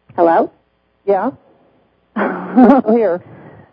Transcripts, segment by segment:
Hello? Yeah? Here.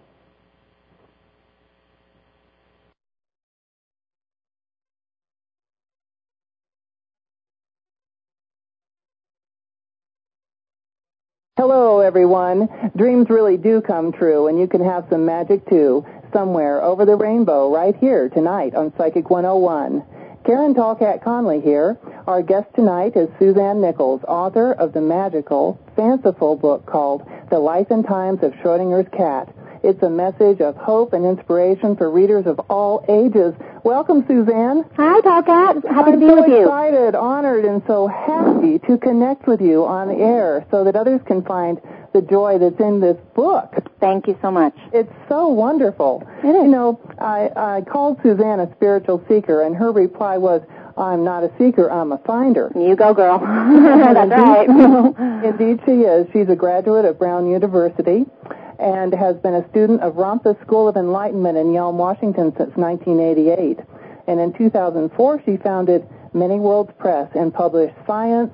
Hello, everyone. Dreams really do come true, and you can have some magic, too, somewhere over the rainbow right here tonight on Psychic 101. Karen Tallcat Conley here. Our guest tonight is Suzanne Nichols, author of the magical, fanciful book called The Life and Times of Schrodinger's Cat. It's a message of hope and inspiration for readers of all ages. Welcome, Suzanne. Hi, Tallcat. Happy to be I'm with so you. excited, honored, and so happy to connect with you on the air so that others can find the joy that's in this book. Thank you so much. It's so wonderful. It is. You know, I called Suzanne a spiritual seeker, and her reply was, I'm not a seeker, I'm a finder. You go, girl. That's right. Indeed she is. She's a graduate of Brown University and has been a student of Ramtha School of Enlightenment in Yelm, Washington since 1988. And in 2004, she founded Many Worlds Press and published Science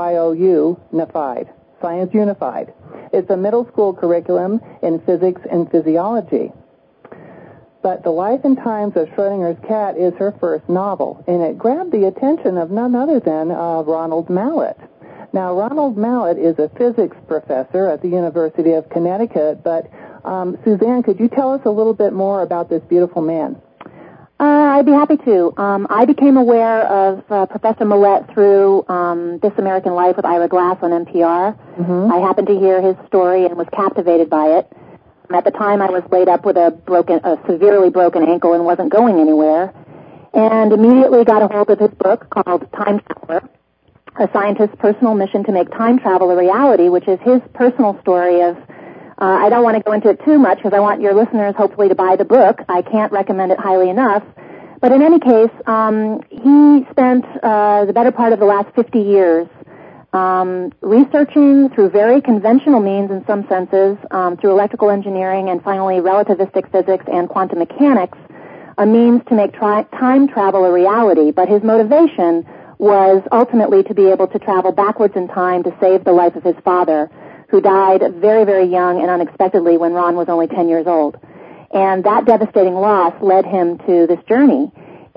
Unified. Science Unified. It's a middle school curriculum in physics and physiology. But The Life and Times of Schrodinger's Cat is her first novel, and it grabbed the attention of none other than Ronald Mallett. Now, Ronald Mallett is a physics professor at the University of Connecticut, but Suzanne, could you tell us a little bit more about this beautiful man? I'd be happy to. I became aware of Professor Mallett through This American Life with Ira Glass on NPR. Mm-hmm. I happened to hear his story and was captivated by it. At the time, I was laid up with a severely broken ankle and wasn't going anywhere, and immediately got a hold of his book called Time Traveler, a scientist's personal mission to make time travel a reality, which is his personal story of, I don't want to go into it too much because I want your listeners hopefully to buy the book. I can't recommend it highly enough. But in any case, he spent the better part of the last 50 years researching through very conventional means in some senses, through electrical engineering and finally relativistic physics and quantum mechanics, a means to make time travel a reality. But his motivation was ultimately to be able to travel backwards in time to save the life of his father, who died very, very young and unexpectedly when Ron was only 10 years old. And that devastating loss led him to this journey.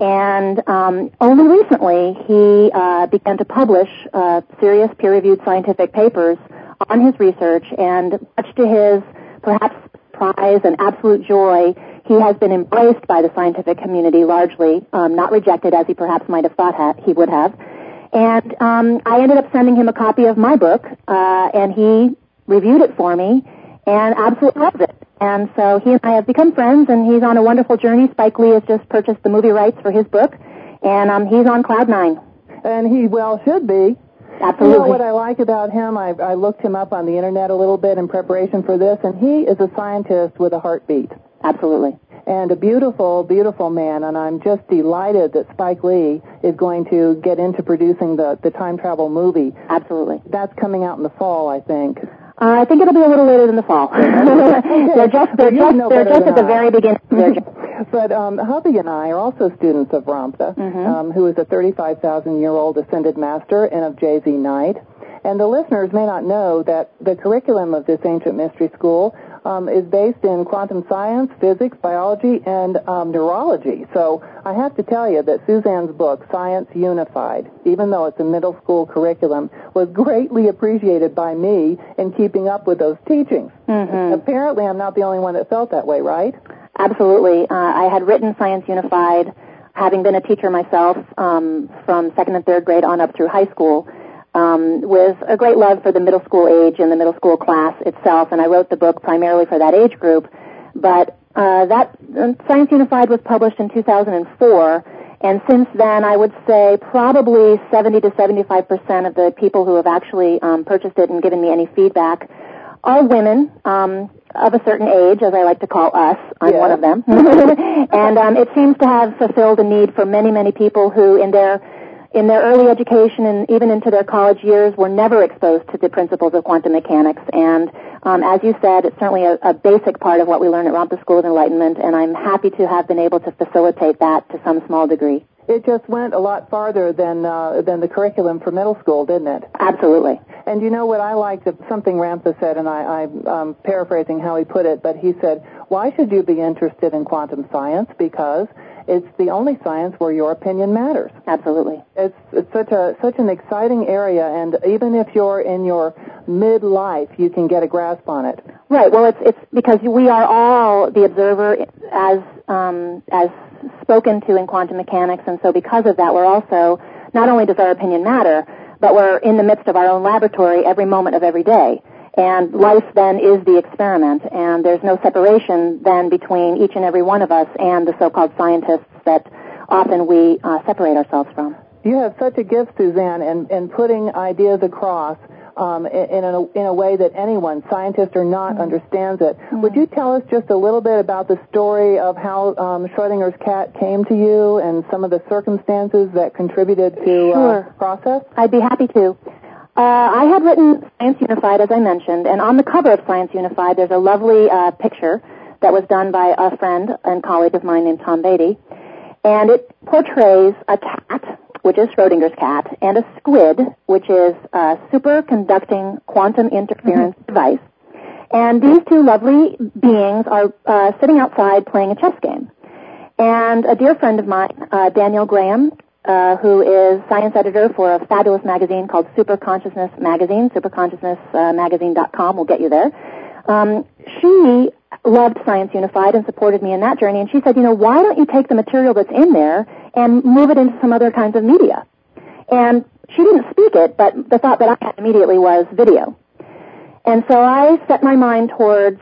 And only recently he began to publish serious peer-reviewed scientific papers on his research, and much to his perhaps surprise and absolute joy, he has been embraced by the scientific community largely, not rejected as he perhaps might have thought he would have. And I ended up sending him a copy of my book, and he reviewed it for me and absolutely loves it. And so he and I have become friends, and he's on a wonderful journey. Spike Lee has just purchased the movie rights for his book, and he's on cloud nine. And he well should be. Absolutely. You know what I like about him? I looked him up on the internet a little bit in preparation for this, and he is a scientist with a heartbeat. Absolutely. And a beautiful, beautiful man, and I'm just delighted that Spike Lee is going to get into producing the time travel movie. Absolutely. That's coming out in the fall, I think. I think it'll be a little later than the fall. They're just at the very beginning of their journey. But hubby and I are also students of Ramtha, who is a 35,000-year-old ascended master and of J.Z. Knight. And the listeners may not know that the curriculum of this ancient mystery school is based in quantum science, physics, biology, and neurology. So I have to tell you that Suzanne's book, Science Unified, even though it's a middle school curriculum, was greatly appreciated by me in keeping up with those teachings. Mm-hmm. Apparently I'm not the only one that felt that way, right? Absolutely. I had written Science Unified, having been a teacher myself from second and third grade on up through high school, with a great love for the middle school age and the middle school class itself, and I wrote the book primarily for that age group. But that Science Unified was published in 2004, and since then I would say probably 70 to 75% of the people who have actually purchased it and given me any feedback are women of a certain age, as I like to call us. I'm one of them. And it seems to have fulfilled a need for many, many people who in their early education and even into their college years were never exposed to the principles of quantum mechanics. And as you said, it's certainly a basic part of what we learn at Ramtha School of Enlightenment, and I'm happy to have been able to facilitate that to some small degree. It just went a lot farther than the curriculum for middle school, didn't it? Absolutely. And you know what I liked, something Ramtha said, and I'm paraphrasing how he put it, but he said, why should you be interested in quantum science? Because it's the only science where your opinion matters. Absolutely. It's such an exciting area, and even if you're in your midlife, you can get a grasp on it. Right. Well, it's because we are all the observer as spoken to in quantum mechanics, and so because of that, we're also, not only does our opinion matter, but we're in the midst of our own laboratory every moment of every day. And life then is the experiment, and there's no separation then between each and every one of us and the so-called scientists that often we separate ourselves from. You have such a gift, Suzanne, in putting ideas across in a way that anyone, scientist or not, understands it. Would you tell us just a little bit about the story of how Schrodinger's cat came to you and some of the circumstances that contributed to the process? I'd be happy to. I had written Science Unified, as I mentioned, and on the cover of Science Unified, there's a lovely picture that was done by a friend and colleague of mine named Tom Beatty, and it portrays a cat, which is Schrodinger's cat, and a squid, which is a superconducting quantum interference device. And these two lovely beings are sitting outside playing a chess game. And a dear friend of mine, Daniel Graham, who is science editor for a fabulous magazine called Super Consciousness Magazine, superconsciousnessmagazine.com will get you there. She loved Science Unified and supported me in that journey, and she said, why don't you take the material that's in there and move it into some other kinds of media? And she didn't speak it, but the thought that I had immediately was video. And so I set my mind towards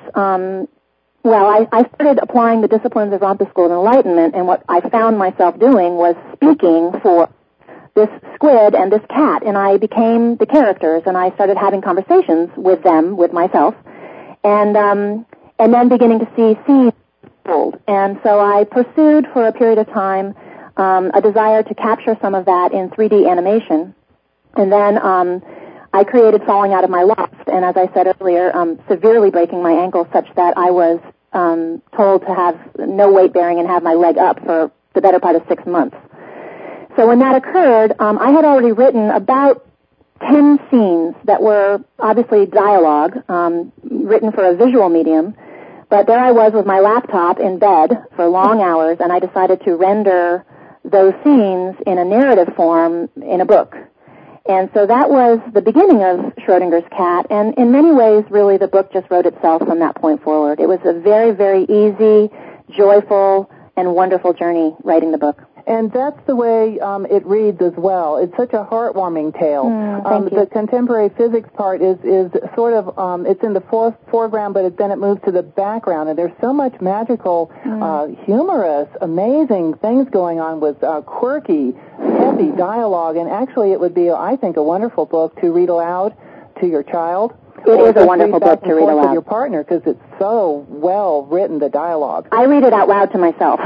I started applying the disciplines of Ramtha School of Enlightenment, and what I found myself doing was speaking for this squid and this cat, and I became the characters, and I started having conversations with them, with myself, and then beginning to see scenes unfold. And so I pursued for a period of time a desire to capture some of that in 3D animation, and then I created Falling Out of My Loft, and as I said earlier, severely breaking my ankle such that I was told to have no weight bearing and have my leg up for the better part of 6 months. So when that occurred, I had already written about 10 scenes that were obviously dialogue, written for a visual medium, but there I was with my laptop in bed for long hours, and I decided to render those scenes in a narrative form in a book. And so that was the beginning of Schrodinger's cat, and in many ways, really, the book just wrote itself from that point forward. It was a very, very easy, joyful, and wonderful journey writing the book. And that's the way it reads as well. It's such a heartwarming tale. Thank you. The contemporary physics part is sort of, it's in the foreground, but then it moves to the background. And there's so much magical, humorous, amazing things going on with quirky, heavy dialogue. And actually it would be, I think, a wonderful book to read aloud to your child. It is a wonderful book to read aloud. With your partner, because it's so well written, the dialogue. I read it out loud to myself.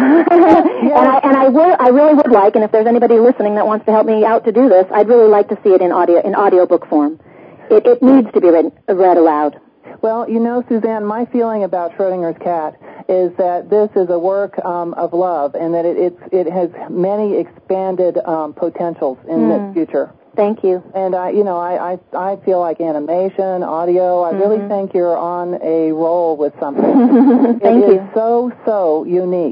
And I really would like, and if there's anybody listening that wants to help me out to do this, I'd really like to see it in audiobook form. It needs to be read aloud. Well, Suzanne, my feeling about Schrodinger's cat is that this is a work of love, and that it has many expanded potentials in the future. Thank you. And I feel like animation, audio. I really think you're on a roll with something. Thank you. It is so unique.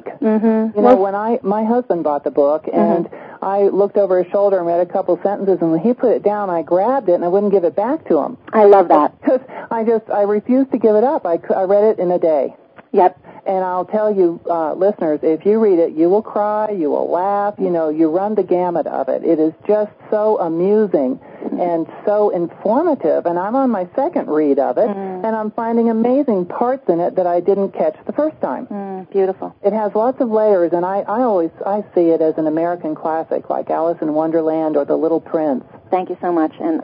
When my husband bought the book, and I looked over his shoulder and read a couple sentences, and when he put it down, I grabbed it and I wouldn't give it back to him. I love that. Because I refused to give it up. I read it in a day. Yep. And I'll tell you, listeners, if you read it, you will cry, you will laugh, you run the gamut of it. It is just so amusing and so informative. And I'm on my second read of it, and I'm finding amazing parts in it that I didn't catch the first time. Beautiful. It has lots of layers, and I see it as an American classic, like Alice in Wonderland or The Little Prince. Thank you so much, and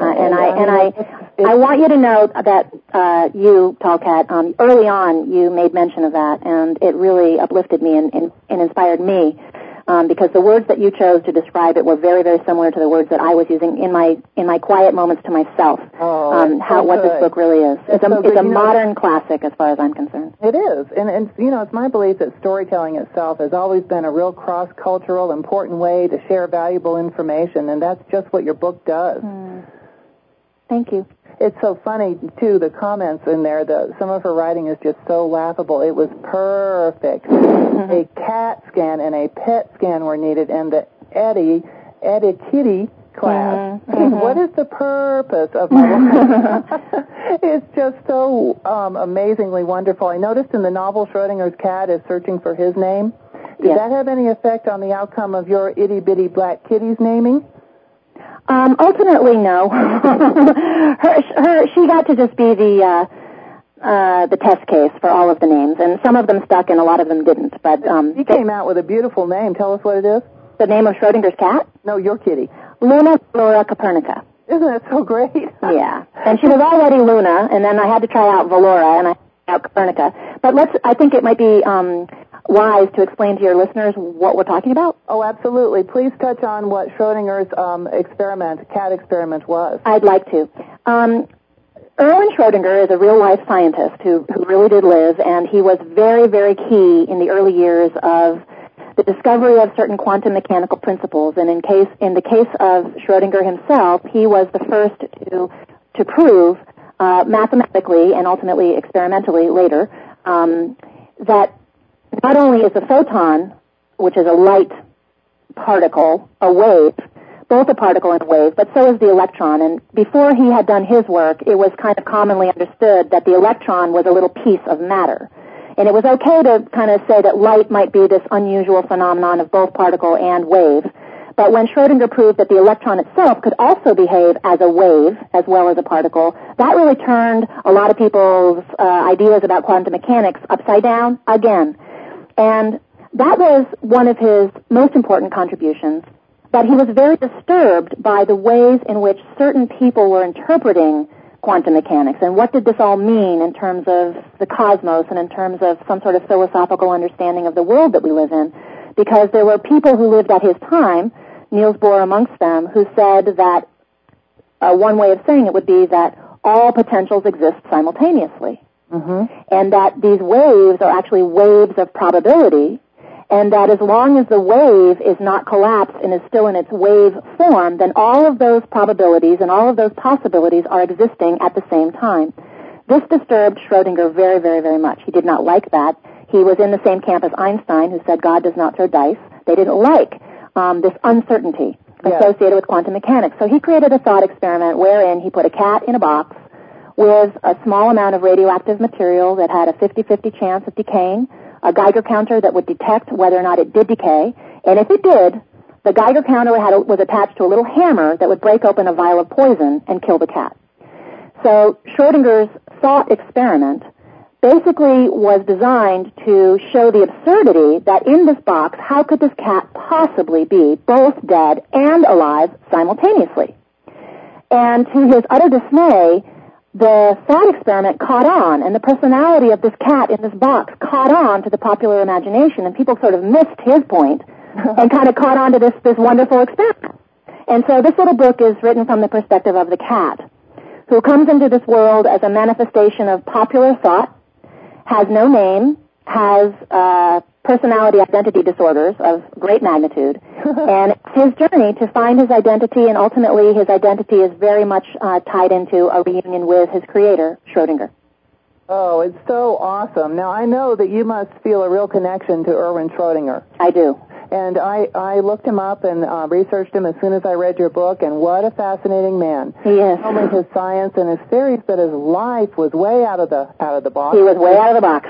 I want you to know that you, Tall Cat, early on you made mention of that, and it really uplifted me and inspired me, because the words that you chose to describe it were very, very similar to the words that I was using in my quiet moments to myself. What this book really is. It's a modern classic as far as I'm concerned. It is, and it's my belief that storytelling itself has always been a real cross-cultural, important way to share valuable information, and that's just what your book does. Thank you. It's so funny, too, the comments in there. Some of her writing is just so laughable. It was perfect. A CAT scan and a PET scan were needed, and the Kitty class. What is the purpose of my life? It's just so amazingly wonderful. I noticed in the novel Schrodinger's cat is searching for his name. Did that have any effect on the outcome of your itty-bitty black kitty's naming? Ultimately, no. She got to just be the test case for all of the names, and some of them stuck and a lot of them didn't. But you came out with a beautiful name. Tell us what it is. The name of Schrodinger's cat? No, your kitty. Luna Valora Copernica. Isn't that so great? Yeah. And she was already Luna, and then I had to try out Valora, and I tried out Copernica. But I think it might be wise to explain to your listeners what we're talking about. Oh, absolutely. Please touch on what Schrodinger's cat experiment was. I'd like to. Erwin Schrödinger is a real-life scientist who really did live, and he was very, very key in the early years of the discovery of certain quantum mechanical principles. And in the case of Schrödinger himself, he was the first to prove mathematically and ultimately experimentally later that not only is a photon, which is a light particle, a wave, both a particle and a wave, but so is the electron. And before he had done his work, it was kind of commonly understood that the electron was a little piece of matter. And it was okay to kind of say that light might be this unusual phenomenon of both particle and wave. But when Schrödinger proved that the electron itself could also behave as a wave as well as a particle, that really turned a lot of people's ideas about quantum mechanics upside down again. And that was one of his most important contributions. But he was very disturbed by the ways in which certain people were interpreting quantum mechanics and what did this all mean in terms of the cosmos and in terms of some sort of philosophical understanding of the world that we live in. Because there were people who lived at his time, Niels Bohr amongst them, who said that one way of saying it would be that all potentials exist simultaneously. And that these waves are actually waves of probability, and that as long as the wave is not collapsed and is still in its wave form, then all of those probabilities and all of those possibilities are existing at the same time. This disturbed Schrödinger very, very, very much. He did not like that. He was in the same camp as Einstein, who said God does not throw dice. They didn't like this uncertainty associated with quantum mechanics. So he created a thought experiment wherein he put a cat in a box with a small amount of radioactive material that had a 50-50 chance of decaying, a Geiger counter that would detect whether or not it did decay, and if it did, the Geiger counter was attached to a little hammer that would break open a vial of poison and kill the cat. So Schrödinger's thought experiment basically was designed to show the absurdity that in this box, how could this cat possibly be both dead and alive simultaneously? And to his utter dismay, the thought experiment caught on, and the personality of this cat in this box caught on to the popular imagination, and people sort of missed his point and kind of caught on to this wonderful experiment. And so this little book is written from the perspective of the cat, who comes into this world as a manifestation of popular thought, has no name, has personality identity disorders of great magnitude, and it's his journey to find his identity, and ultimately his identity is very much tied into a reunion with his creator, Schrödinger. Oh, it's so awesome. Now, I know that you must feel a real connection to Erwin Schrödinger. I do. And I looked him up and researched him as soon as I read your book, and what a fascinating man. He is. Not only his science and his theories, but his life was way out of the box. He was way out of the box.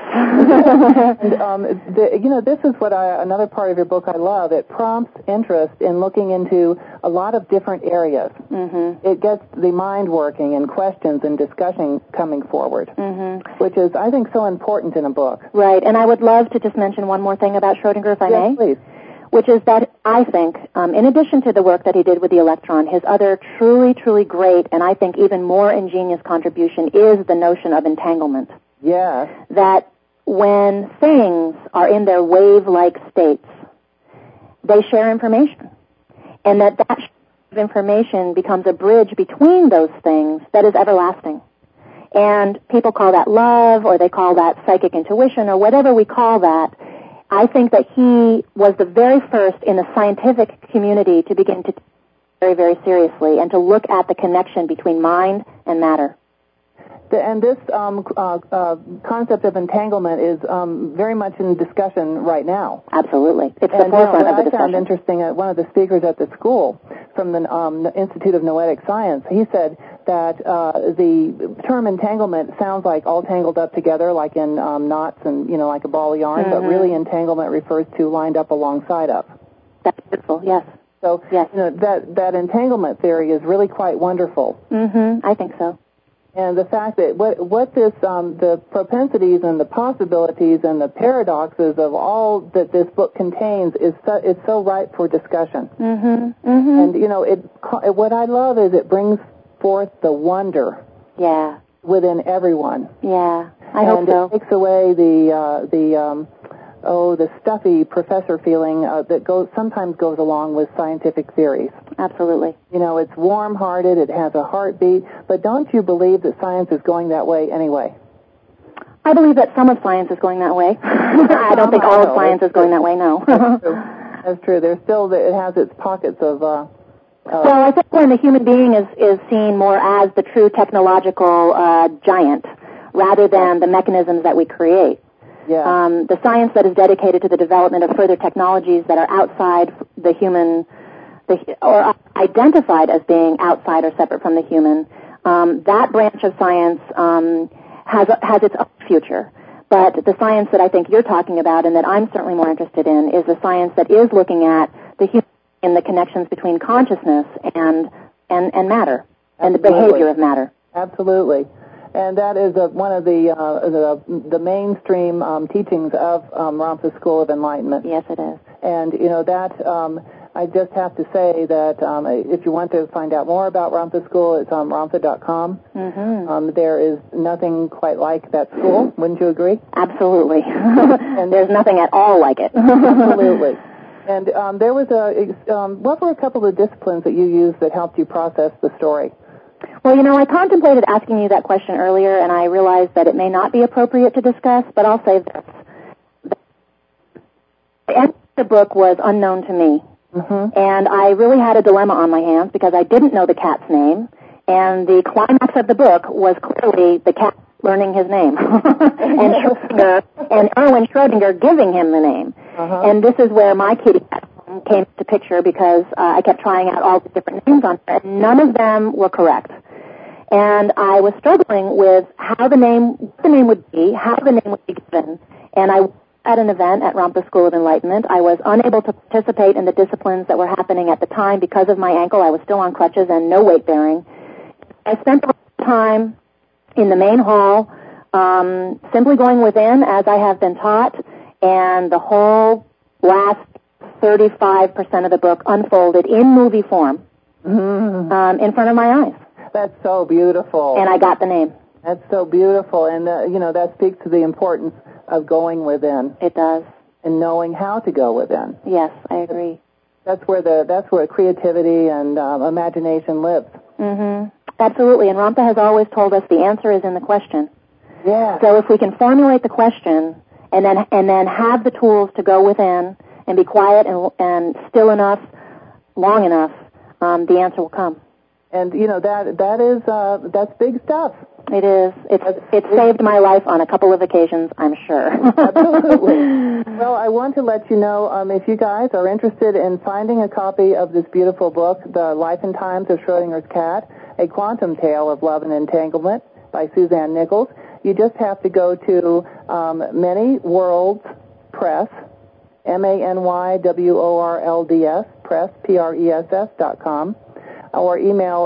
And, this is what another part of your book I love. It prompts interest in looking into a lot of different areas. It gets the mind working and questions and discussion coming forward, which is, I think, so important in a book. Right, and I would love to just mention one more thing about Schrödinger, if I may. Yes, please. Which is that I think, in addition to the work that he did with the electron, his other truly, truly great and I think even more ingenious contribution is the notion of entanglement. Yes. That when things are in their wave-like states, they share information. And that information becomes a bridge between those things that is everlasting. And people call that love, or they call that psychic intuition, or whatever we call that. I think that he was the very first in the scientific community to begin to take it very, very seriously and to look at the connection between mind and matter. And this concept of entanglement is very much in discussion right now. Absolutely. It's the forefront of the discussion. I found interesting, one of the speakers at the school from the Institute of Noetic Science, he said that the term entanglement sounds like all tangled up together, like in knots and, like a ball of yarn, but really entanglement refers to lined up alongside of. That's beautiful, yes. So, yes. That entanglement theory is really quite wonderful. I think so. And the fact that what this, the propensities and the possibilities and the paradoxes of all that this book contains is so ripe for discussion. And, what I love is it brings forth the wonder. Yeah. Within everyone. Yeah, I hope so. And it takes away the stuffy professor feeling that sometimes goes along with scientific theories. Absolutely. It's warm-hearted, it has a heartbeat, but don't you believe that science is going that way anyway? I believe that some of science is going that way. I don't think all of science is going that way, no. That's true. It has its pockets of... well, I think when the human being is seen more as the true technological giant, rather than the mechanisms that we create. Yeah. The science that is dedicated to the development of further technologies that are outside the human, or identified as being outside or separate from the human, that branch of science has its own future. But the science that I think you're talking about and that I'm certainly more interested in is the science that is looking at the human and the connections between consciousness and matter, and the behavior of matter. Absolutely. And that is one of the mainstream teachings of Ramtha School of Enlightenment. Yes, it is. And, I just have to say that if you want to find out more about Ramtha School, it's on ramtha.com. There is nothing quite like that school. Wouldn't you agree? Absolutely. And there's nothing at all like it. Absolutely. And there was what were a couple of disciplines that you used that helped you process the story? Well, I contemplated asking you that question earlier, and I realized that it may not be appropriate to discuss, but I'll say this. The end of the book was unknown to me, and I really had a dilemma on my hands because I didn't know the cat's name, and the climax of the book was clearly the cat learning his name, and Erwin Schrödinger giving him the name. And this is where my kitty cat came to picture because I kept trying out all the different names on it, and none of them were correct. And I was struggling with what the name would be, how the name would be given. And I was at an event at Ramtha School of Enlightenment. I was unable to participate in the disciplines that were happening at the time because of my ankle. I was still on crutches and no weight bearing. I spent a lot of time in the main hall, simply going within as I have been taught, and the whole last 35% of the book unfolded in movie form in front of my eyes. That's so beautiful. And I got the name. That's so beautiful, and that speaks to the importance of going within. It does. And knowing how to go within. Yes, I agree. That's where creativity and imagination lives. Absolutely, and Ramtha has always told us the answer is in the question. Yeah. So if we can formulate the question and then have the tools to go within and be quiet and still enough, long enough, the answer will come. And that's big stuff. It is. It's saved my life on a couple of occasions, I'm sure. Absolutely. Well, I want to let you know, if you guys are interested in finding a copy of this beautiful book, The Life and Times of Schrödinger's Cat, A Quantum Tale of Love and Entanglement by Suzanne Nichols, you just have to go to Many Worlds Press, MANYWORLDS, Press, PRESS.com, or email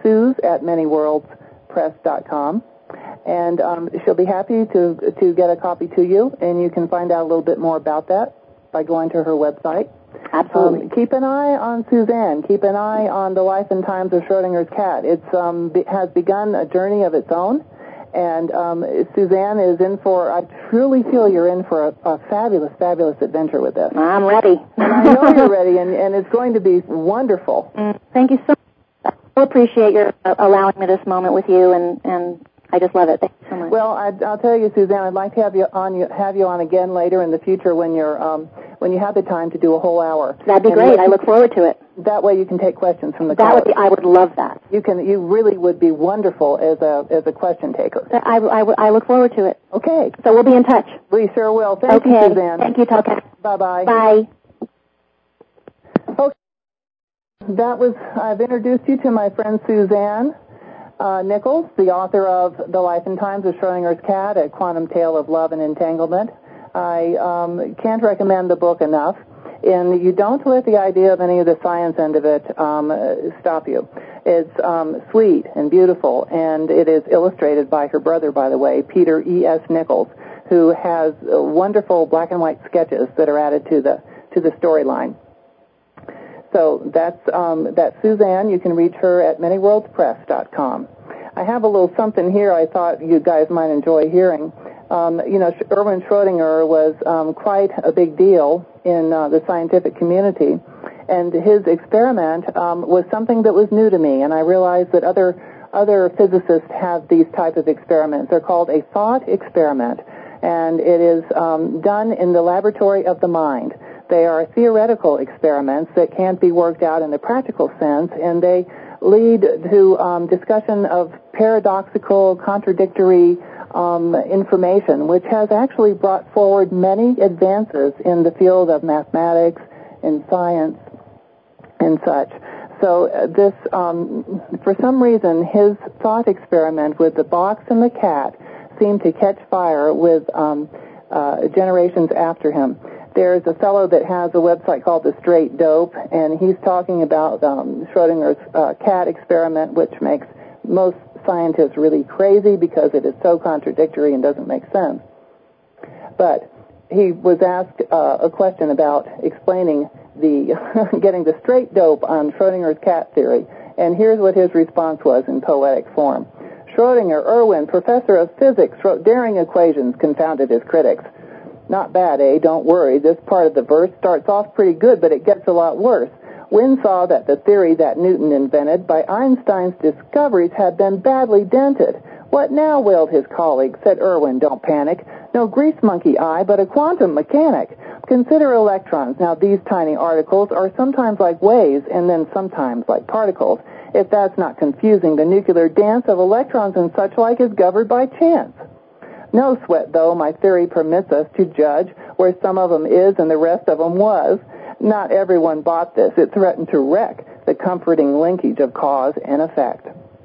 Suze@ManyWorldsPress.com, and she'll be happy to get a copy to you, and you can find out a little bit more about that by going to her website. Absolutely. Keep an eye on Suzanne. Keep an eye on The Life and Times of Schrödinger's Cat. It has begun a journey of its own, and Suzanne is in for, I truly feel you're in for a fabulous, fabulous adventure with this. I'm ready. And I know you're ready, and it's going to be wonderful. Thank you so much. I appreciate your allowing me this moment with you, and I just love it. Thank you so much. Well, I'll tell you, Suzanne, I'd like to have you on again later in the future when you're when you have the time to do a whole hour. That'd be great. I look forward to it. That way you can take questions from the callers. I would love that. You really would be wonderful as a question taker. I look forward to it. Okay. So we'll be in touch. We sure will. Thank you, Suzanne. Thank you, Talkat. Bye-bye. Bye. Okay. I've introduced you to my friend Suzanne Nichols, the author of The Life and Times of Schrodinger's Cat, A Quantum Tale of Love and Entanglement. I can't recommend the book enough. And you don't let the idea of any of the science end of it stop you. It's sweet and beautiful, and it is illustrated by her brother, by the way, Peter E.S. Nichols, who has wonderful black and white sketches that are added to the storyline. So that's Suzanne. You can reach her at manyworldspress.com. I have a little something here I thought you guys might enjoy hearing. Erwin Schrödinger was quite a big deal in the scientific community, and his experiment was something that was new to me, and I realized that other physicists have these type of experiments. They're called a thought experiment, and it is done in the laboratory of the mind. They are theoretical experiments that can't be worked out in the practical sense, and they lead to discussion of paradoxical, contradictory information, which has actually brought forward many advances in the field of mathematics and science and such. So this, for some reason, his thought experiment with the box and the cat seemed to catch fire with generations after him. There's a fellow that has a website called The Straight Dope, and he's talking about Schrodinger's cat experiment, which makes most scientists really crazy because it is so contradictory and doesn't make sense. But he was asked a question about explaining getting the straight dope on Schrodinger's cat theory, and here's what his response was in poetic form. Schrödinger, Erwin, professor of physics, wrote daring equations, confounded his critics. Not bad, eh? Don't worry. This part of the verse starts off pretty good, but it gets a lot worse. Wynne saw that the theory that Newton invented by Einstein's discoveries had been badly dented. What now, wailed his colleague, said Erwin, don't panic. No grease monkey eye, but a quantum mechanic. Consider electrons. Now, these tiny articles are sometimes like waves and then sometimes like particles. If that's not confusing, the nuclear dance of electrons and such like is governed by chance. No sweat, though, my theory permits us to judge where some of them is and the rest of them was. Not everyone bought this. It threatened to wreck the comforting linkage of cause and effect.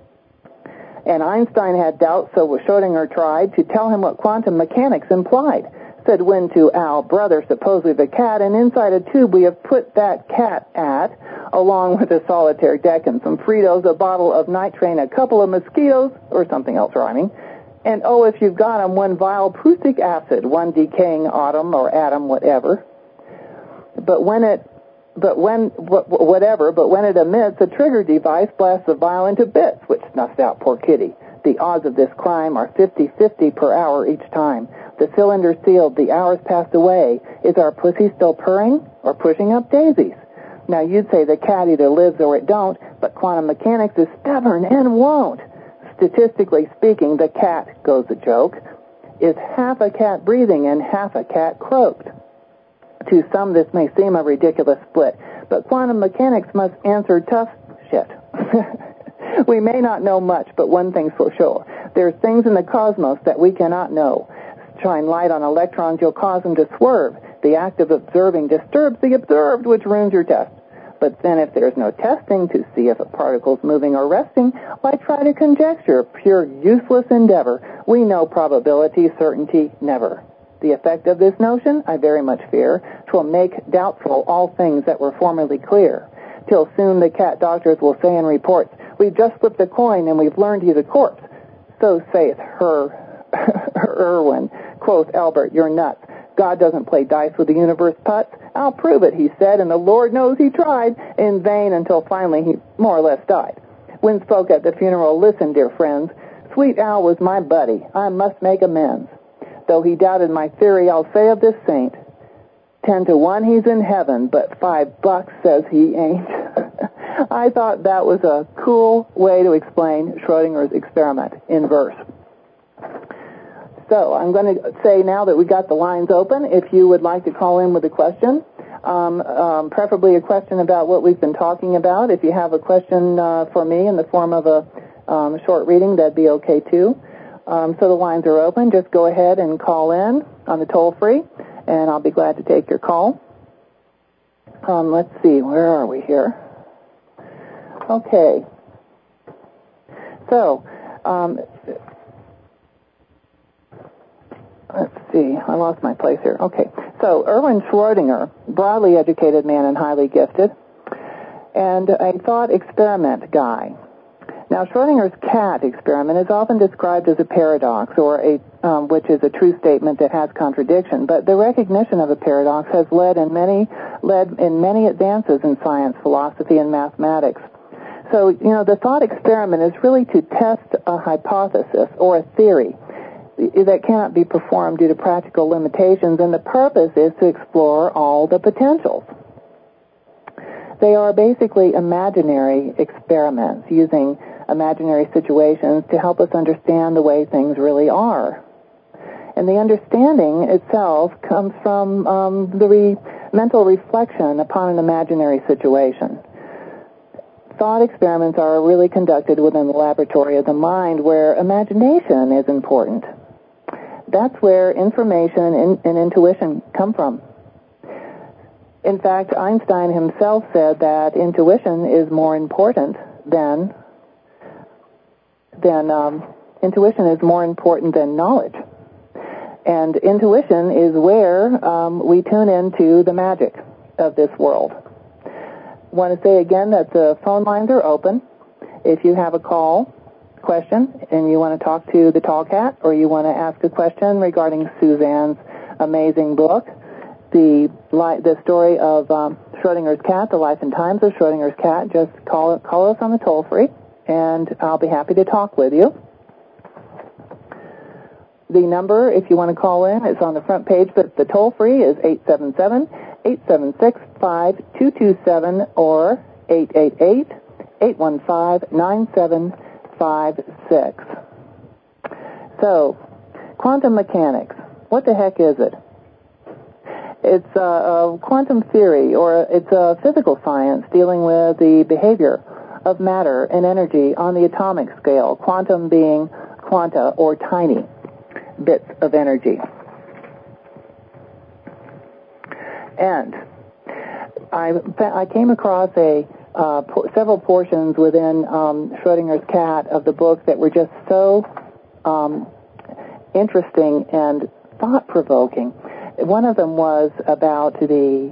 And Einstein had doubts, so Schrödinger tried to tell him what quantum mechanics implied. Said Wynne to Al, brother, suppose we've a cat, and inside a tube we have put that cat at, along with a solitaire deck and some Fritos, a bottle of nitrate, a couple of mosquitoes, or something else rhyming. And oh, if you've got 'em, one vial prussic acid, one decaying atom or atom, whatever. But when it emits, a trigger device blasts the vial into bits, which snuffs out poor kitty. The odds of this crime are 50-50 per hour each time. The cylinder sealed, the hours passed away. Is our pussy still purring or pushing up daisies? Now you'd say the cat either lives or it don't, but quantum mechanics is stubborn and won't. Statistically speaking, the cat, goes the joke, is half a cat breathing and half a cat croaked. To some, this may seem a ridiculous split, but quantum mechanics must answer tough shit. We may not know much, but one thing's for sure. There's things in the cosmos that we cannot know. Shine light on electrons, you'll cause them to swerve. The act of observing disturbs the observed, which ruins your test. But then if there's no testing to see if a particle's moving or resting, why try to conjecture? Pure useless endeavor. We know probability, certainty, never. The effect of this notion, I very much fear, 'twill make doubtful all things that were formerly clear. Till soon the cat doctors will say in reports, we've just flipped a coin and we've learned he's a corpse. So saith Erwin. Quoth Albert, you're nuts. God doesn't play dice with the universe putts. I'll prove it, he said, and the Lord knows he tried in vain until finally he more or less died. Wynne spoke at the funeral, listen, dear friends, sweet Al was my buddy. I must make amends. Though he doubted my theory, I'll say of this saint, 10 to 1 he's in heaven, but $5 says he ain't. I thought that was a cool way to explain Schrödinger's experiment in verse. So I'm going to say now that we got the lines open, if you would like to call in with a question, preferably a question about what we've been talking about. If you have a question for me in the form of a short reading, that'd be okay too. So the lines are open. Just go ahead and call in on the toll-free, and I'll be glad to take your call. Let's see, where are we here? Okay. So, let's see, I lost my place here. Okay. So, Erwin Schrödinger, broadly educated man and highly gifted, and a thought experiment guy. Now, Schrödinger's cat experiment is often described as a paradox, or which is a true statement that has contradiction. But the recognition of a paradox has led in many advances in science, philosophy, and mathematics. So, the thought experiment is really to test a hypothesis or a theory that cannot be performed due to practical limitations, and the purpose is to explore all the potentials. They are basically imaginary experiments using imaginary situations to help us understand the way things really are. And the understanding itself comes from the mental reflection upon an imaginary situation. Thought experiments are really conducted within the laboratory of the mind, where imagination is important. That's where information and intuition come from. In fact, Einstein himself said that intuition is more important than knowledge. And intuition is where we tune into the magic of this world. I want to say again that the phone lines are open. If you have a question, and you want to talk to the Tall Cat, or you want to ask a question regarding Suzanne's amazing book, the story of Schrödinger's cat, the life and times of Schrödinger's cat, just call us on the toll-free, and I'll be happy to talk with you. The number, if you want to call in, is on the front page, but the toll-free is 877-876-5227 or 888-815-9756. So, quantum mechanics. What the heck is it? It's a quantum theory, or it's a physical science dealing with the behavior of matter and energy on the atomic scale, quantum being quanta, or tiny bits of energy. And I came across several portions within Schrödinger's cat of the book that were just so interesting and thought-provoking. One of them was about the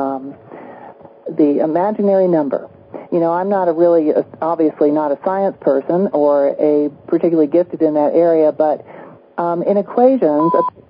imaginary number. I'm not obviously not a science person or a particularly gifted in that area, but in equations,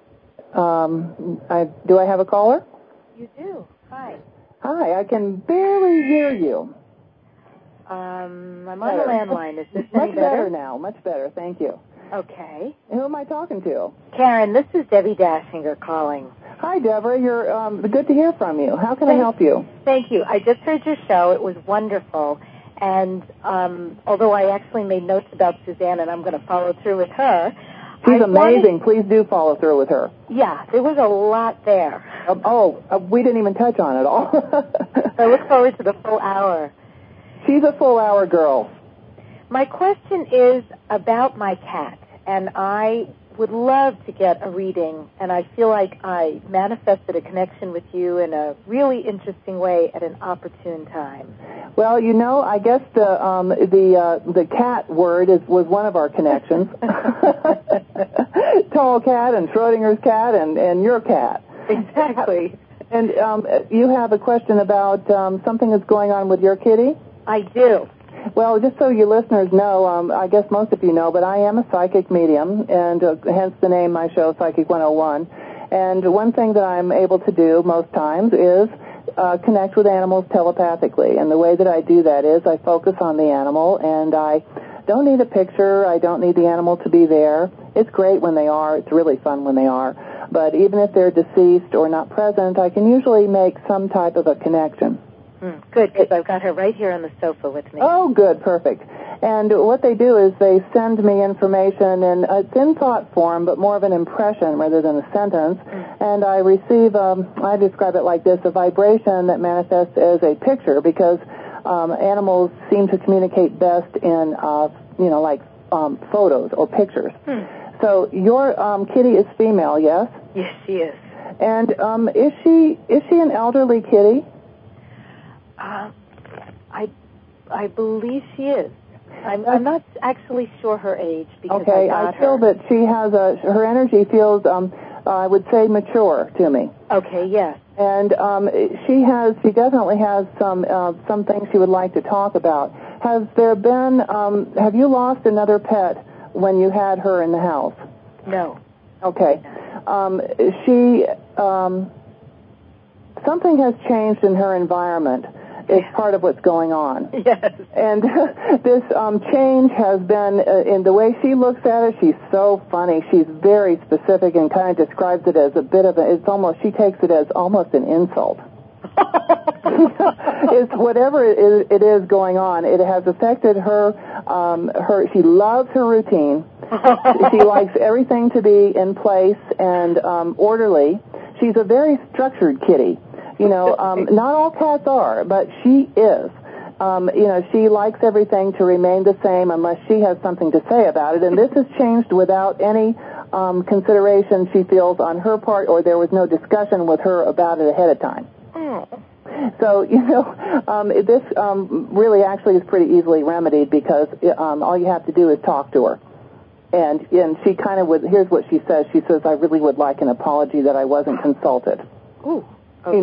do I have a caller? You do. Hi. Hi, I can barely hear you. I'm on the landline. Is this any better? Much better now. Much better. Thank you. Okay. Who am I talking to? Karen, this is Debbie Dashinger calling. Hi, Deborah. You're good to hear from you. How can I help you? Thank you. I just heard your show. It was wonderful. And although I actually made notes about Suzanne, and I'm going to follow through with her. She's amazing. Please do follow through with her. Yeah, there was a lot there. We didn't even touch on it all. I look forward to the full hour. She's a full hour girl. My question is about my cat, and I would love to get a reading, and I feel like I manifested a connection with you in a really interesting way at an opportune time. Well, I guess the cat word was one of our connections. Tall cat and Schrödinger's cat and your cat. Exactly. And you have a question about something that's going on with your kitty? I do. Well, just so you listeners know, I guess most of you know, but I am a psychic medium, and hence the name of my show, Psychic 101. And one thing that I'm able to do most times is connect with animals telepathically. And the way that I do that is I focus on the animal, and I don't need a picture. I don't need the animal to be there. It's great when they are. It's really fun when they are. But even if they're deceased or not present, I can usually make some type of a connection. Good, because I've got her right here on the sofa with me. Oh, good, perfect. And what they do is they send me information, and it's in thought form, but more of an impression rather than a sentence. And I receive, I describe it like this, a vibration that manifests as a picture, because animals seem to communicate best in, like photos or pictures. So your kitty is female, yes? Yes, she is. And is she an elderly kitty? I believe she is. I'm not actually sure her age because okay, I feel that she has her energy feels, I would say, mature to me. Okay, yes. And she definitely has some things she would like to talk about. Have you lost another pet when you had her in the house? No. Okay. Something has changed in her environment. Is part of what's going on. Yes. And this change has been in the way she looks at it. She's so funny. She's very specific and kind of describes it as she takes it as almost an insult. It's whatever it is going on. It has affected her. She loves her routine. She likes everything to be in place and orderly. She's a very structured kitty. Not all cats are, but she is. She likes everything to remain the same unless she has something to say about it. And this has changed without any consideration she feels on her part, or there was no discussion with her about it ahead of time. So, this really actually is pretty easily remedied, because all you have to do is talk to her. And she kind of here's what she says. She says, I really would like an apology that I wasn't consulted. Ooh. Okay.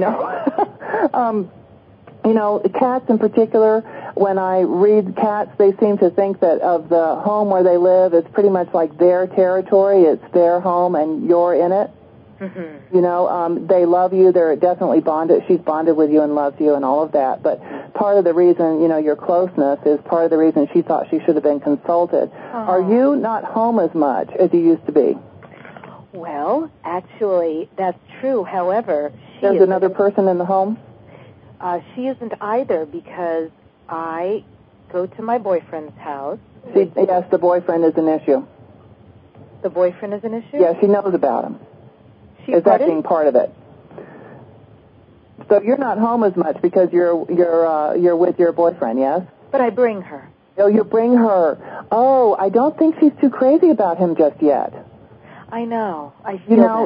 Cats in particular, when I read cats, they seem to think that of the home where they live, it's pretty much like their territory. It's their home, and you're in it. Mm-hmm. They love you. They're definitely bonded. She's bonded with you and loves you and all of that. But part of the reason, your closeness is part of the reason she thought she should have been consulted. Are you not home as much as you used to be? Well, actually, that's true. However, there's another person in the home? She isn't either, because I go to my boyfriend's house. Yes, the boyfriend is an issue. The boyfriend is an issue? Yes, she knows about him. Is that being part of it? So you're not home as much because you're with your boyfriend, yes? But I bring her. Oh, you bring her. Oh, I don't think she's too crazy about him just yet. I know. I feel that.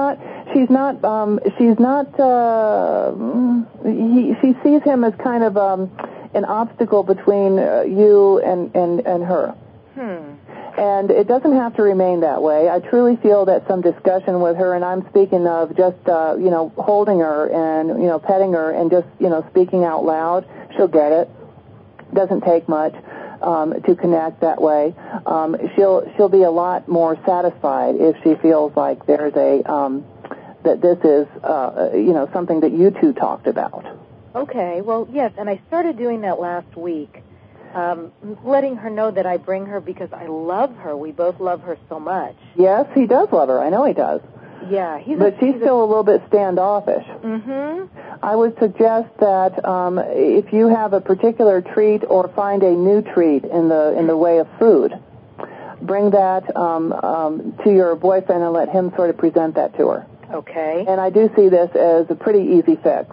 She sees him as kind of an obstacle between you and her. And it doesn't have to remain that way. I truly feel that some discussion with her, and I'm speaking of just, holding her and, petting her and just, speaking out loud, she'll get it. Doesn't take much to connect that way. She'll be a lot more satisfied if she feels like there's that this is, something that you two talked about. Okay. Well, yes, and I started doing that last week. Letting her know that I bring her because I love her. We both love her so much. Yes, he does love her. I know he does. Yeah, but she's still a little bit standoffish. Mm-hmm. I would suggest that if you have a particular treat or find a new treat in the way of food, bring that to your boyfriend and let him sort of present that to her. Okay. And I do see this as a pretty easy fix.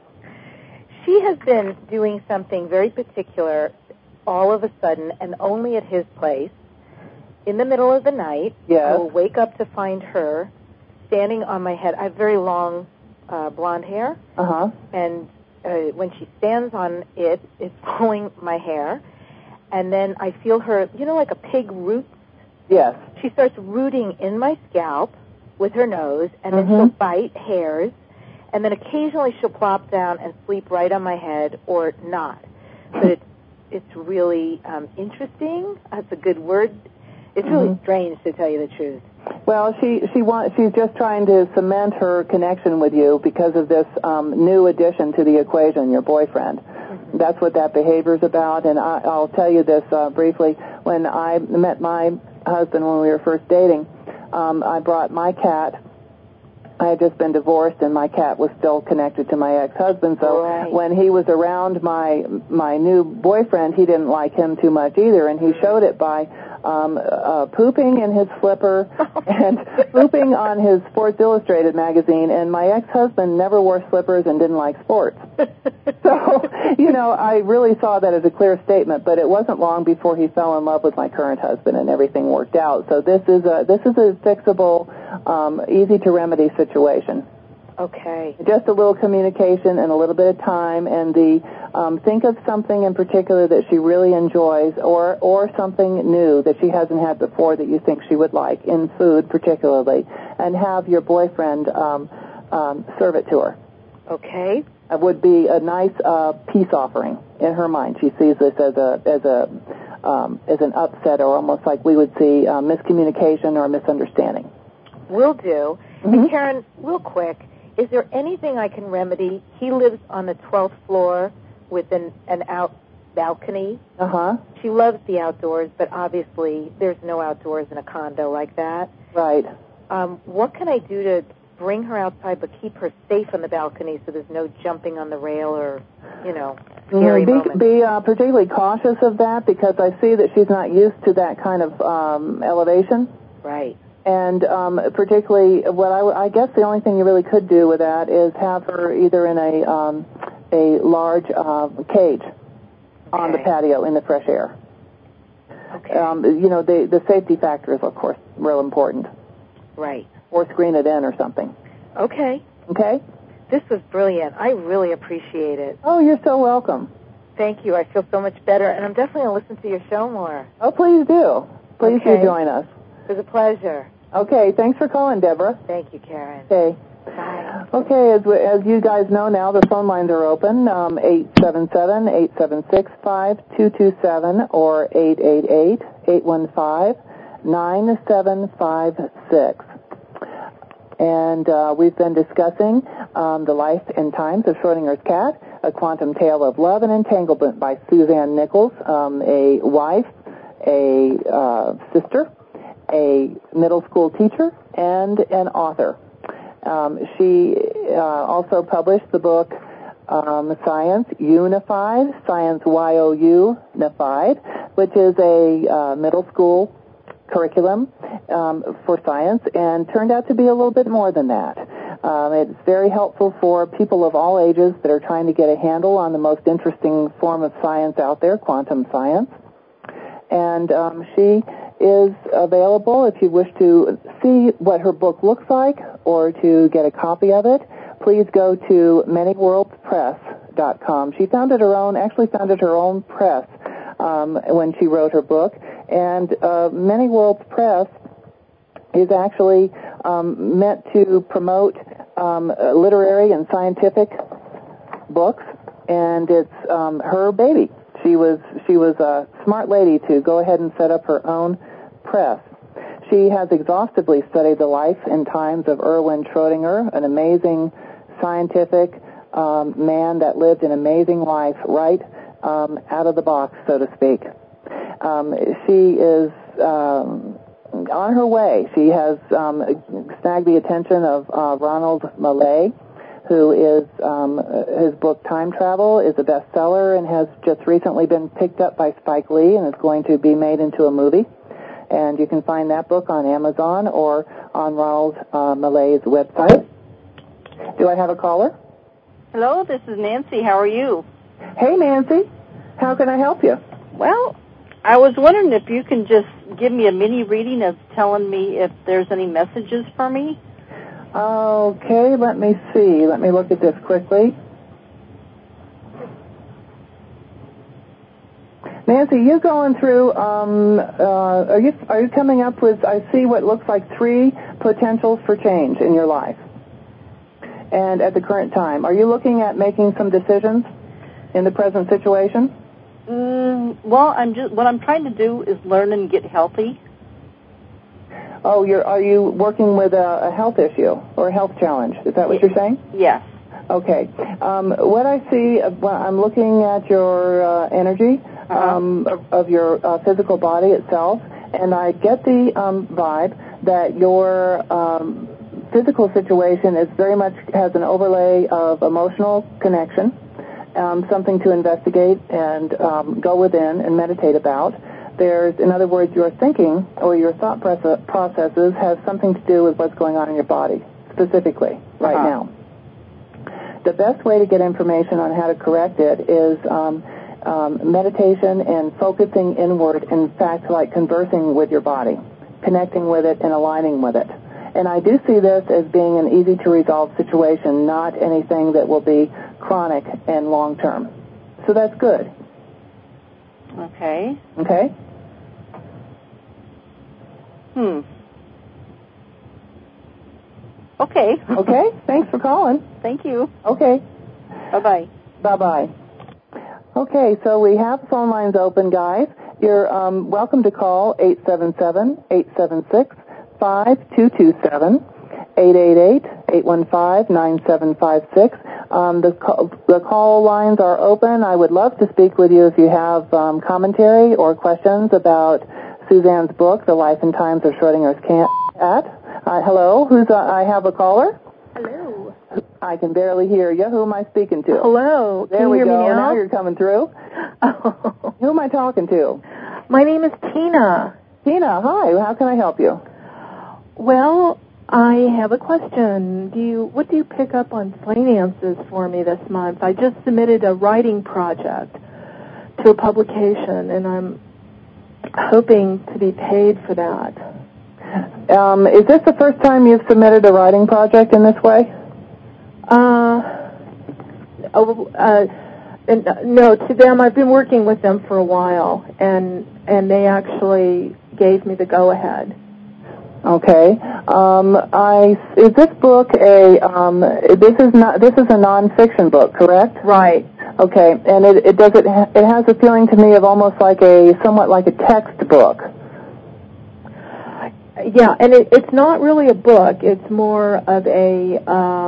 She has been doing something very particular all of a sudden, and only at his place, in the middle of the night. Yes. I will wake up to find her standing on my head. I have very long blonde hair. Uh-huh. And when she stands on it, it's pulling my hair. And then I feel her, like a pig roots? Yes. She starts rooting in my scalp with her nose, and then she'll bite hairs, and then occasionally she'll plop down and sleep right on my head or not. But it's really interesting. That's a good word. It's really strange, to tell you the truth. Well, she's just trying to cement her connection with you because of this new addition to the equation, your boyfriend. Mm-hmm. That's what that behavior's about. And I'll tell you this briefly. When I met my husband when we were first dating, I brought my cat I had just been divorced, and my cat was still connected to my ex-husband. So when he was around my new boyfriend, he didn't like him too much either, and he showed it by pooping in his slipper and pooping on his Sports Illustrated magazine. And my ex-husband never wore slippers and didn't like sports. So, I really saw that as a clear statement. But it wasn't long before he fell in love with my current husband, and everything worked out. So this is a fixable, easy to remedy situation. Okay. Just a little communication and a little bit of time, and think of something in particular that she really enjoys, or something new that she hasn't had before that you think she would like, in food particularly, and have your boyfriend serve it to her. Okay. It would be a nice peace offering in her mind. She sees this as an upset, or almost like we would see miscommunication or misunderstanding. Will do. Mm-hmm. And Karen, real quick, is there anything I can remedy? He lives on the 12th floor with an out balcony. Uh-huh. She loves the outdoors, but obviously there's no outdoors in a condo like that. Right. What can I do to bring her outside but keep her safe on the balcony so there's no jumping on the rail or, scary moments? Be particularly cautious of that, because I see that she's not used to that kind of elevation. Right. And particularly, I guess the only thing you really could do with that is have her either in a large cage on the patio in the fresh air. Okay. The safety factor is, of course, real important. Right. Or screen it in or something. Okay. Okay? This was brilliant. I really appreciate it. Oh, you're so welcome. Thank you. I feel so much better, and I'm definitely going to listen to your show more. Oh, please do. Please do join us. It was a pleasure. Okay, thanks for calling, Deborah. Thank you, Karen. Okay. Bye. Okay, as you guys know now, the phone lines are open, 877-876-5227 or 888-815-9756. And we've been discussing The Life and Times of Schrodinger's Cat, A Quantum Tale of Love and Entanglement by Suzanne Nichols, a wife, a sister, a middle school teacher, and an author. She also published the book Science Unified, Science Y-O-U-Nified, which is a middle school curriculum for science, and turned out to be a little bit more than that. It's very helpful for people of all ages that are trying to get a handle on the most interesting form of science out there, quantum science. And she is available if you wish to see what her book looks like or to get a copy of it. Please go to ManyWorldsPress.com. She founded her own press when she wrote her book, and Many Worlds Press is actually meant to promote literary and scientific books, and it's her baby. She was a smart lady to go ahead and set up her own press. She has exhaustively studied the life and times of Erwin Schrödinger, an amazing scientific man that lived an amazing life right out of the box, so to speak. She is on her way. She has snagged the attention of Ronald Malay, who is, his book Time Travel is a bestseller and has just recently been picked up by Spike Lee and is going to be made into a movie. And you can find that book on Amazon or on Ronald Malay's website. Do I have a caller? Hello, this is Nancy. How are you? Hey, Nancy. How can I help you? Well, I was wondering if you can just give me a mini reading of telling me if there's any messages for me. Okay, let me see. Let me look at this quickly. Nancy, you going through, are you coming up with, I see what looks like 3 potentials for change in your life. And at the current time, are you looking at making some decisions in the present situation? Well, what I'm trying to do is learn and get healthy. Oh, are you working with a health issue or a health challenge? Is that what you're saying? Yes. Okay. What I see, I'm looking at your energy of your physical body itself, and I get the vibe that your physical situation is very much has an overlay of emotional connection, something to investigate and go within and meditate about. There's, in other words, your thinking or your thought processes has something to do with what's going on in your body, specifically, right now. The best way to get information on how to correct it is meditation and focusing inward, in fact, like conversing with your body, connecting with it and aligning with it. And I do see this as being an easy-to-resolve situation, not anything that will be chronic and long-term. So that's good. Okay. Okay? Okay. Okay, thanks for calling. Thank you. Okay. Bye-bye. Bye-bye. Okay, so we have phone lines open, guys. You're welcome to call 877-876-5227, 888-815-9756. The call lines are open. I would love to speak with you if you have commentary or questions about Suzanne's book, The Life and Times of Schrodinger's Cat. Hello, I have a caller. Hello. I can barely hear you. Who am I speaking to? Hello. There Can we you hear go. me now? Now you're coming through. Oh. Who am I talking to? My name is Tina. Tina, hi. How can I help you? Well, I have a question. What do you pick up on finances for me this month? I just submitted a writing project to a publication, and I'm hoping to be paid for that. Is this the first time you've submitted a writing project in this way? No, to them. I've been working with them for a while, and they actually gave me the go-ahead. Okay. Is this book this is a nonfiction book, correct? Right. Okay, and it has a feeling to me of almost like somewhat like a textbook. Yeah, and it's not really a book. It's more of a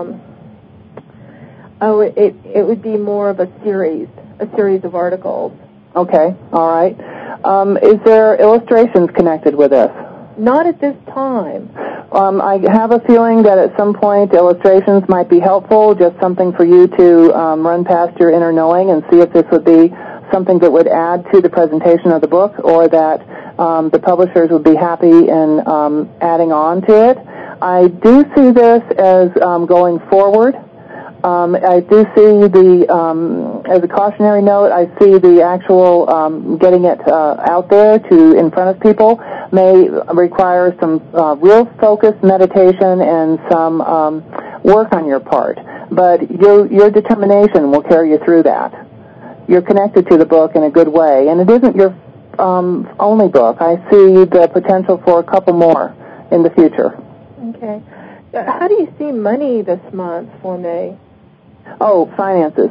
it would be more of a series of articles. Okay, all right. Is there illustrations connected with this? Not at this time. I have a feeling that at some point illustrations might be helpful, just something for you to run past your inner knowing and see if this would be something that would add to the presentation of the book, or that the publishers would be happy in adding on to it. I do see this as going forward. I do see as a cautionary note, I see the actual getting it out there in front of people may require some real focused meditation and some work on your part. But your determination will carry you through that. You're connected to the book in a good way, and it isn't your only book. I see the potential for a couple more in the future. Okay. How do you see money this month for me? Oh, finances.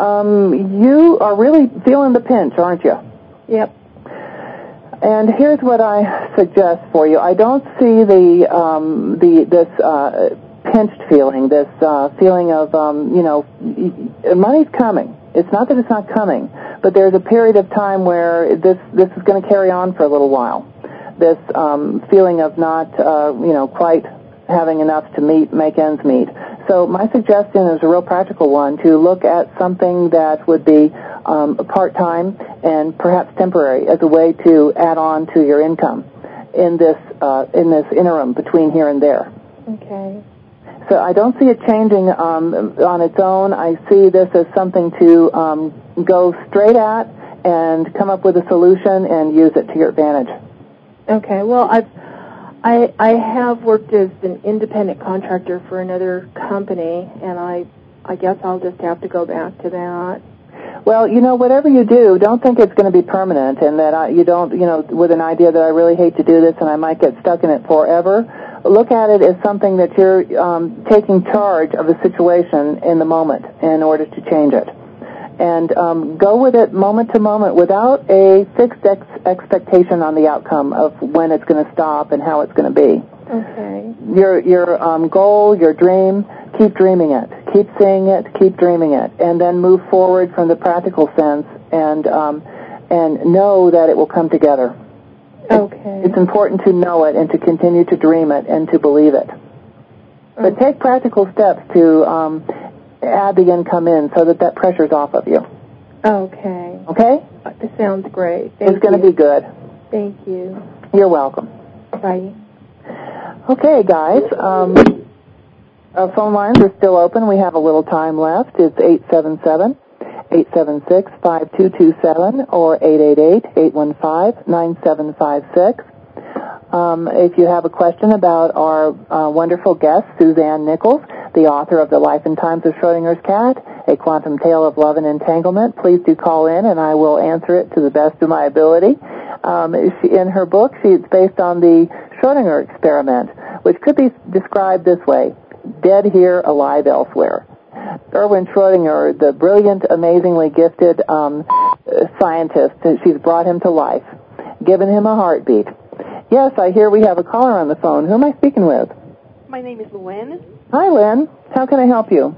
You are really feeling the pinch, aren't you? Yep. And here's what I suggest for you. I don't see this pinched feeling, this feeling of money's coming. It's not that it's not coming, but there's a period of time where this is going to carry on for a little while. This feeling of not quite having enough to make ends meet. So my suggestion is a real practical one, to look at something that would be part-time and perhaps temporary as a way to add on to your income in this interim between here and there. Okay. So I don't see it changing on its own. I see this as something to go straight at and come up with a solution and use it to your advantage. Okay. Well, I have worked as an independent contractor for another company, and I guess I'll just have to go back to that. Well, whatever you do, don't think it's going to be permanent, and that you don't, with an idea that I really hate to do this and I might get stuck in it forever. Look at it as something that you're taking charge of the situation in the moment in order to change it. And go with it moment to moment without a fixed expectation on the outcome of when it's going to stop and how it's going to be. Okay. Your goal, your dream, keep dreaming it. Keep seeing it, keep dreaming it. And then move forward from the practical sense and know that it will come together. Okay. It's important to know it and to continue to dream it and to believe it. But take practical steps to add the income in so that pressure's off of you. Okay. Okay? It sounds great. It's going to be good. Thank you. You're welcome. Bye. Okay, guys. Our phone lines are still open. We have a little time left. It's 877-876-5227 or 888-815-9756. If you have a question about our wonderful guest, Suzanne Nichols, the author of The Life and Times of Schrodinger's Cat, A Quantum Tale of Love and Entanglement, please do call in and I will answer it to the best of my ability. In her book, it's based on the Schrodinger experiment, which could be described this way: dead here, alive elsewhere. Erwin Schrödinger, the brilliant, amazingly gifted scientist, she's brought him to life, given him a heartbeat. Yes, I hear we have a caller on the phone. Who am I speaking with? My name is Lynn. Hi, Lynn. How can I help you?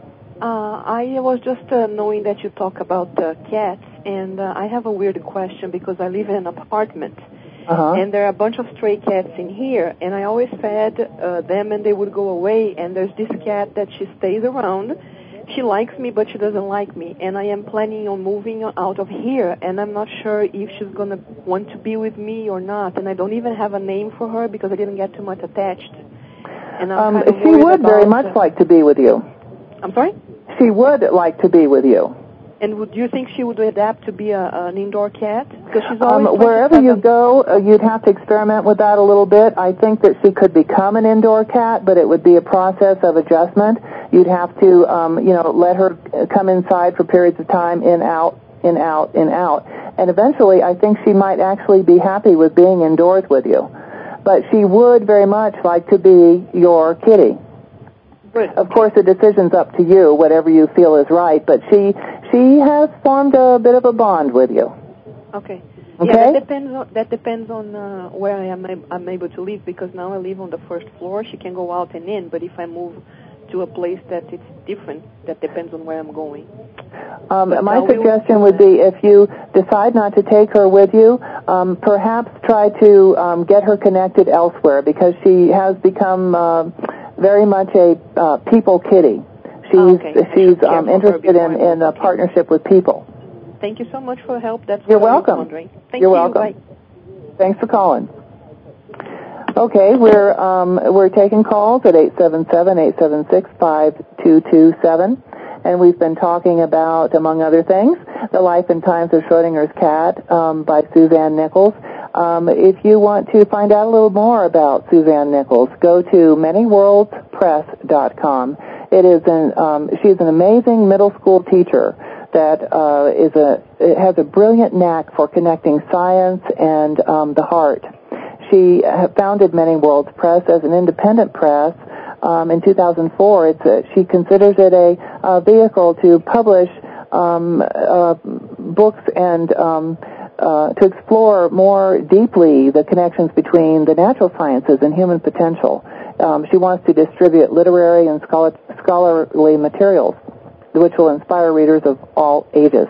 I was just knowing that you talk about cats, and I have a weird question because I live in an apartment, and there are a bunch of stray cats in here, and I always fed them and they would go away, and there's this cat that she stays around. She likes me, but she doesn't like me, and I am planning on moving out of here, and I'm not sure if she's going to want to be with me or not, and I don't even have a name for her because I didn't get too much attached. And I'm kind of she would very much like to be with you. I'm sorry? She would like to be with you. And do you think she would adapt to be an indoor cat? Because she's always wherever you go, you'd have to experiment with that a little bit. I think that she could become an indoor cat, but it would be a process of adjustment. You'd have to, let her come inside for periods of time, in, out, in, out, in, out. And eventually, I think she might actually be happy with being indoors with you. But she would very much like to be your kitty. Of course, the decision's up to you, whatever you feel is right, but she has formed a bit of a bond with you. Okay. Okay? Yeah, that depends on where I'm able to live, because now I live on the first floor. She can go out and in, but if I move to a place that it's different, that depends on where I'm going. My suggestion would be, if you decide not to take her with you, perhaps try to get her connected elsewhere, because she has become very much a people kitty. She's interested in a partnership with people. Thank you so much for the help. That's You're what welcome. I was wondering. You're welcome. Bye. Thanks for calling. Okay, we're taking calls at 877-876-5227, and we've been talking about, among other things, The Life and Times of Schrodinger's Cat by Suzanne Nichols. If you want to find out a little more about Suzanne Nichols, go to manyworldspress.com. She's an amazing middle school teacher that has a brilliant knack for connecting science and the heart. She founded Many Worlds Press as an independent press. In 2004, she considers it a vehicle to publish books and to explore more deeply the connections between the natural sciences and human potential. She wants to distribute literary and scholarly materials which will inspire readers of all ages.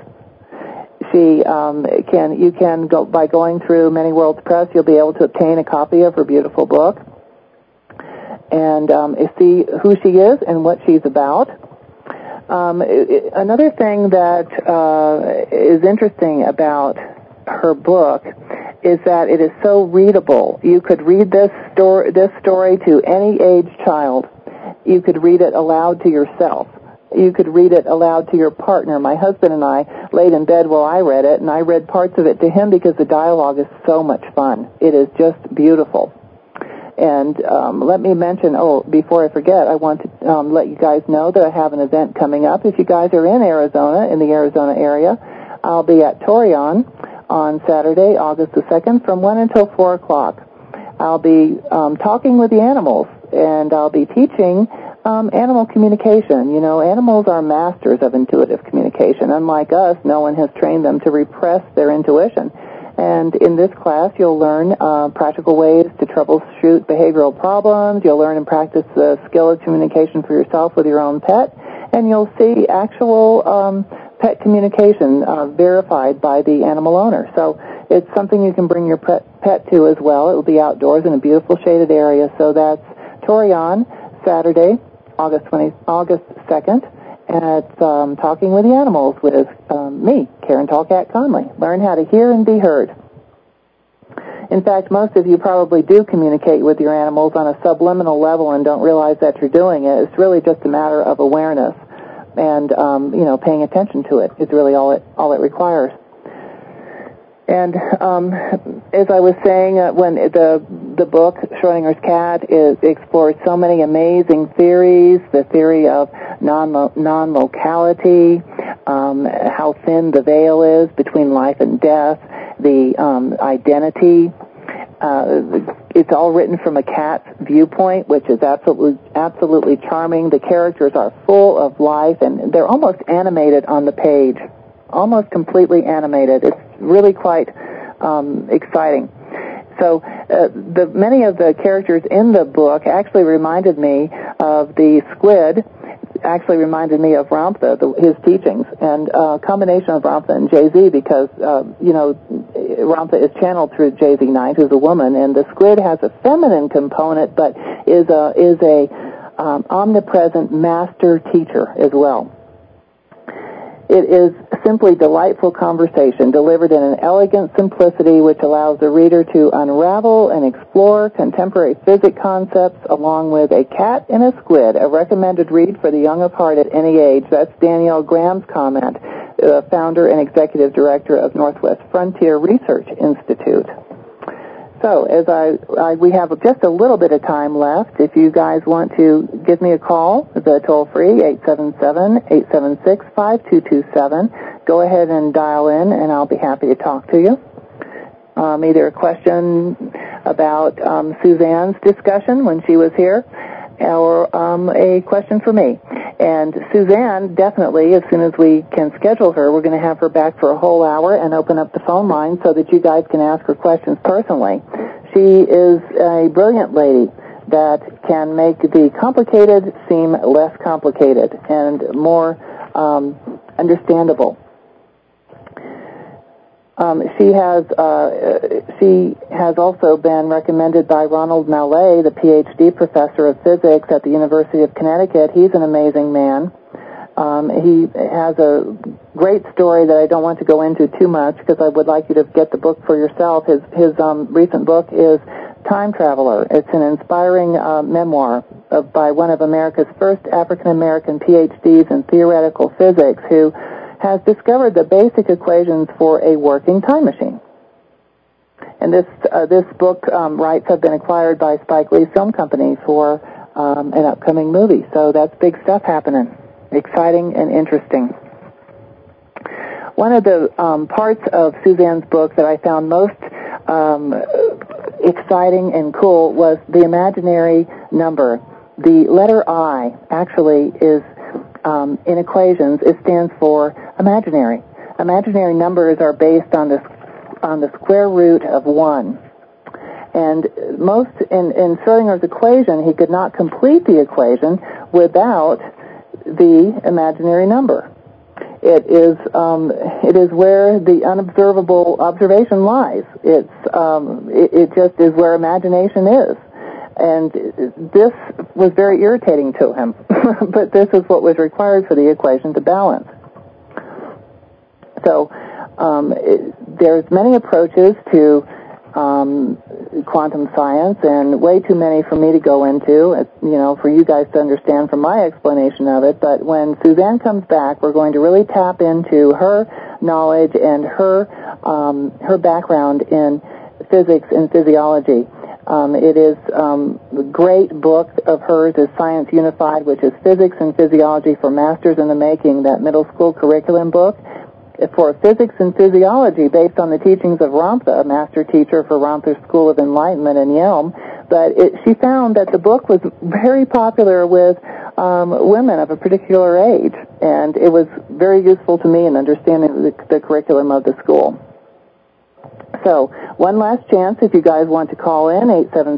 You can go by going through Many Worlds Press. You'll be able to obtain a copy of her beautiful book and see who she is and what she's about. Another thing that is interesting about her book is that it is so readable. You could read this story to any age child. You could read it aloud to yourself. You could read it aloud to your partner. My husband and I laid in bed while I read it, and I read parts of it to him because the dialogue is so much fun. It is just beautiful. And let me mention, before I forget, I want to let you guys know that I have an event coming up. If you guys are in Arizona, in the Arizona area, I'll be at Torion on Saturday, August the 2nd, from 1 until 4 o'clock. I'll be talking with the animals, and I'll be teaching animal communication. You know, animals are masters of intuitive communication. Unlike us, no one has trained them to repress their intuition. And in this class, you'll learn practical ways to troubleshoot behavioral problems. You'll learn and practice the skill of communication for yourself with your own pet. And you'll see actual pet communication verified by the animal owner. So it's something you can bring your pet to as well. It will be outdoors in a beautiful shaded area. So that's Torion, Saturday, August 2nd at Talking with the Animals with me, Karen Tallcat Conley. Learn how to hear and be heard. In fact, most of you probably do communicate with your animals on a subliminal level and don't realize that you're doing it. It's really just a matter of awareness and, paying attention to it is really all it requires. And as I was saying, when the book Schrodinger's Cat explores so many amazing theories, the theory of non-locality, how thin the veil is between life and death, the identity. It's all written from a cat's viewpoint, which is absolutely charming. The characters are full of life, and they're almost animated on the page, almost completely animated. It's really quite exciting. So many of the characters in the book actually reminded me of the squid, actually reminded me of Ramtha, his teachings, and a combination of Ramtha and Jay-Z because, Ramtha is channeled through Jay-Z Knight, who's a woman, and the squid has a feminine component, but is a omnipresent master teacher as well. It is simply delightful conversation delivered in an elegant simplicity which allows the reader to unravel and explore contemporary physics concepts along with a cat and a squid, a recommended read for the young of heart at any age. That's Danielle Graham's comment, founder and executive director of Northwest Frontier Research Institute. So, as we have just a little bit of time left. If you guys want to give me a call, the toll-free 877-876-5227. Go ahead and dial in, and I'll be happy to talk to you. Either a question about Suzanne's discussion when she was here, or a question for me. And Suzanne, definitely, as soon as we can schedule her, we're going to have her back for a whole hour and open up the phone line so that you guys can ask her questions personally. She is a brilliant lady that can make the complicated seem less complicated and more understandable. She has also been recommended by Ronald Mallet, the PhD professor of physics at the University of Connecticut. He's an amazing man. He has a great story that I don't want to go into too much because I would like you to get the book for yourself. His recent book is Time Traveler. It's an inspiring memoir by one of America's first African-American PhDs in theoretical physics who has discovered the basic equations for a working time machine. And this book rights have been acquired by Spike Lee's film company for an upcoming movie. So that's big stuff happening. Exciting and interesting. One of the parts of Suzanne's book that I found most exciting and cool was the imaginary number. The letter I actually is in equations, it stands for imaginary. Imaginary numbers are based on the square root of 1. And in Schrodinger's equation, he could not complete the equation without the imaginary number. It is where the unobservable observation lies. It just is where imagination is. And this was very irritating to him, but this is what was required for the equation to balance. So there's many approaches to quantum science, and way too many for me to go into, for you guys to understand from my explanation of it. But when Suzanne comes back, we're going to really tap into her knowledge and her background in physics and physiology. It is a great book of hers is Science Unified, which is Physics and Physiology for Masters in the Making, that middle school curriculum book for physics and physiology based on the teachings of Ramtha, a master teacher for Ramtha's School of Enlightenment in Yelm. But she found that the book was very popular with women of a particular age, and it was very useful to me in understanding the curriculum of the school. So, one last chance if you guys want to call in,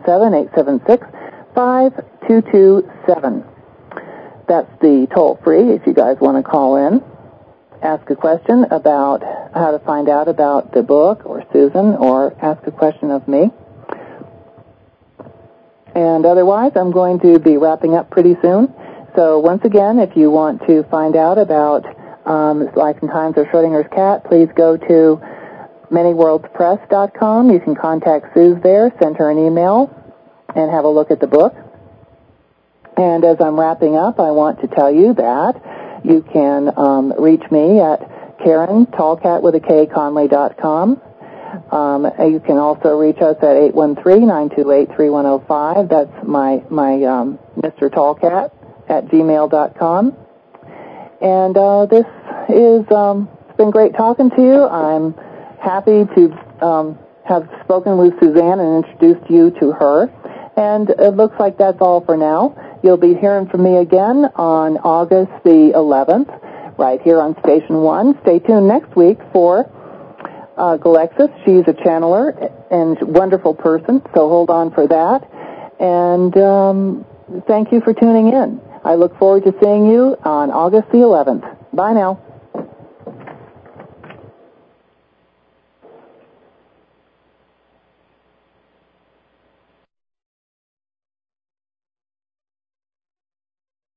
877-876-5227. That's the toll-free if you guys want to call in. Ask a question about how to find out about the book or Susan, or ask a question of me. And otherwise, I'm going to be wrapping up pretty soon. So once again, if you want to find out about Life and Times of Schrodinger's Cat, please go to ManyWorldsPress.com. You can contact Suze there, send her an email, and have a look at the book. And as I'm wrapping up, I want to tell you that you can reach me at Karen, tallcatwithak, you can also reach us at 813-928-3105. That's my Mr. Tallcat at gmail.com. And this is it's been great talking to you. I'm happy to have spoken with Suzanne and introduced you to her. And it looks like that's all for now. You'll be hearing from me again on August the 11th, right here on Station 1. Stay tuned next week for Galexis. She's a channeler and wonderful person, so hold on for that. And thank you for tuning in. I look forward to seeing you on August the 11th. Bye now.